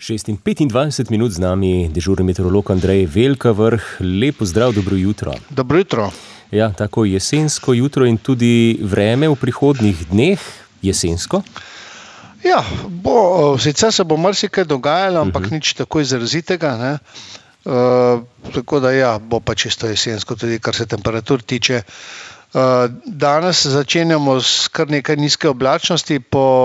6:25 z nami dežurni meteorolog Andrej Velkavrh. Lep pozdrav, dobro jutro. Dobro jutro. Ja, tako jesensko jutro in tudi vreme v prihodnjih dneh, jesensko? Ja, sicer se bo marsikaj dogajalo, ampak nič tako izrazitega, ne. Tako da ja, bo pa čisto jesensko, tudi kar se temperatur tiče. Danes začenjamo s kar nekaj nizke oblačnosti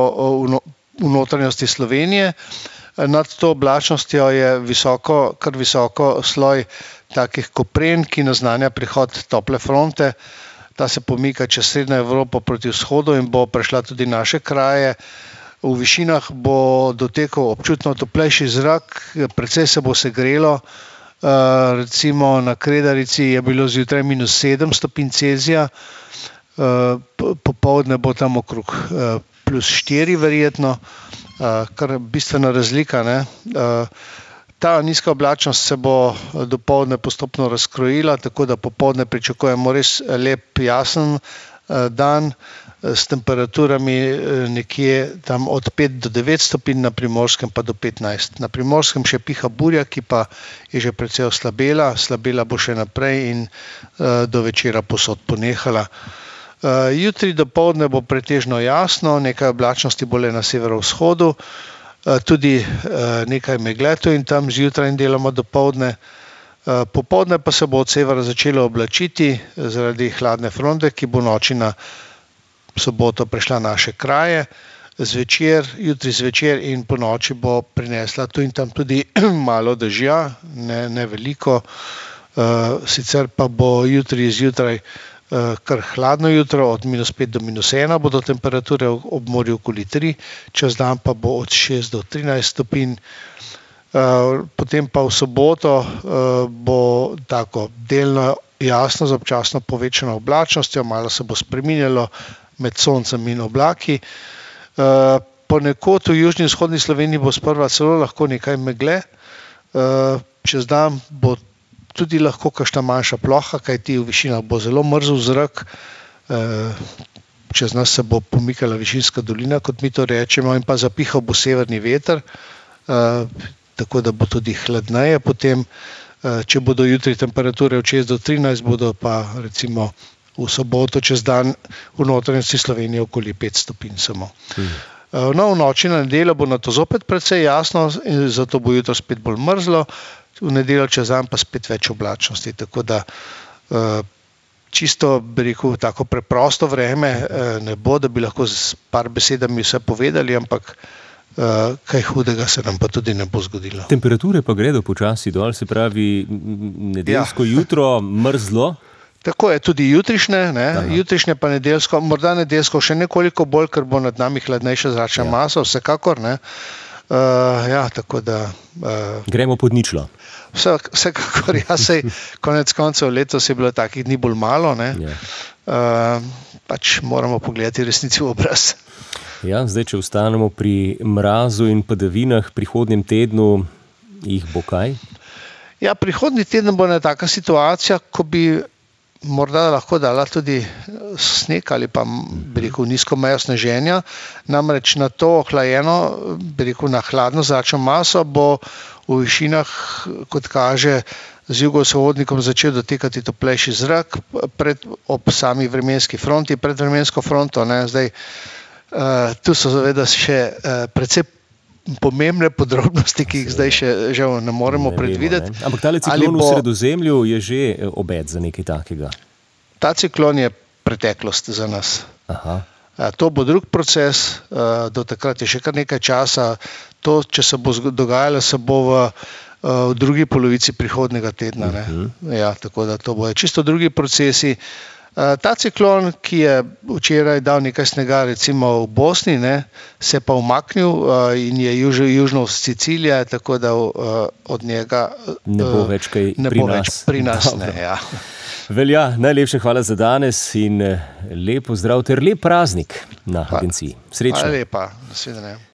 v notranjosti Slovenije. Nad to oblačnostjo je kar visoko sloj takih kopren, ki naznanja prihod tople fronte. Ta se pomika čez srednjo Evropo proti vzhodu in bo prešla tudi naše kraje. V višinah bo dotekal občutno toplejši zrak, precej se bo segrelo. Recimo na Kredarici je bilo zjutraj -7 stopinj Celzija, popoldne bo tam okrog +4 verjetno, kar bistvena razlika, ne. Ta nizka oblačnost se bo dopoldne postopno razkrojila, tako da popoldne pričakujemo res lep, jasen dan s temperaturami nekje tam od 5 do 9 stopinj, na Primorskem pa do 15. Na Primorskem še piha burja, ki pa je že precej slabela bo še naprej in do večera povsod ponehala. Jutri dopoldne bo pretežno jasno, nekaj oblačnosti bo le na severovzhodu, tudi nekaj megle tu in tam zjutraj in deloma dopoldne. Popoldne pa se bo od severa začelo oblačiti zaradi hladne fronte, ki bo noči na soboto prešla naše kraje. Jutri zvečer in ponoči bo prinesla tu in tam tudi malo dežja, ne veliko. Sicer pa bo jutri zjutraj kar hladno jutro, od -5 do -1 bodo temperature ob morju okoli 3, čez dan pa bo od 6 do 13 stopinj. Potem pa v soboto bo tako delno jasno z občasno povečano oblačnostjo, malo se bo spreminjalo med soncem in oblaki. Ponekod v južni in vzhodni Sloveniji bo sprva celo lahko nekaj megle. Čez dan bo tudi lahko kakšna manjša ploha, kajti v višinah bo zelo mrzel zrak. Čez nas se bo pomikala višinska dolina, kot mi to rečemo, in pa zapihal bo severni veter, tako da bo tudi hladneje potem. Če bodo jutri temperature od 6 do 13, bodo pa recimo v soboto čez dan v notranjosti Slovenije okoli 5 stopinj samo. V noči na nedeljo bo nato zopet precej jasno, in zato bo jutro spet bolj mrzlo, v nedeljo čez dan pa spet več oblačnosti. Tako da čisto, bi rekel, tako preprosto vreme ne bo, da bi lahko s par besedami vse povedali, ampak kaj hudega se nam pa tudi ne bo zgodilo. Temperature pa gredo počasi dol, se pravi nedeljsko jutro mrzlo. Tako je, tudi jutrišnje, ne, jutrišnje pa nedeljsko, morda nedeljsko še nekoliko bolj, ker bo nad nami hladnejša zračna masa, vsekakor, ne. Ja, tako da gremo pod ničlo. Vsekakor, ja, saj konec koncev letos je bilo takih dni bolj malo, ne. Pač moramo pogledati resnici v obraz. Ja, zdaj, če ostanemo pri mrazu in padavinah prihodnjem tednu, jih bo kaj? Ja, prihodnji teden bo ena taka situacija, ko bi morda lahko dala tudi sneg ali pa, bi rekel, nizko mejo sneženja. Namreč na to ohlajeno, bi rekel, na hladno zračno maso bo v višinah, kot kaže, z jugovzhodnikom začel dotekati toplejši zrak ob sami vremenski fronti, pred vremensko fronto, ne. Zdaj, tu so seveda še precej pomembne podrobnosti, ki jih zdaj še žal ne moremo predvideti. Ampak tale ciklon v Sredozemlju je že obet za nekaj takega. Ta ciklon je preteklost za nas. To bo drug proces, do takrat je še kar nekaj časa. To, če se bo dogajalo, se bo v drugi polovici prihodnjega tedna, ne. Ja, tako da to bojo čisto drugi procesi. Ta ciklon, ki je včeraj dal nekaj snega recimo v Bosni, ne, se pa umaknil in je južno od Sicilije, tako da od njega ne bo več kaj pri nas. Ne, ja. Velja, najlepša hvala za danes in lep pozdrav ter lep praznik na agenciji. Srečno. Hvala lepa, nasvidenje.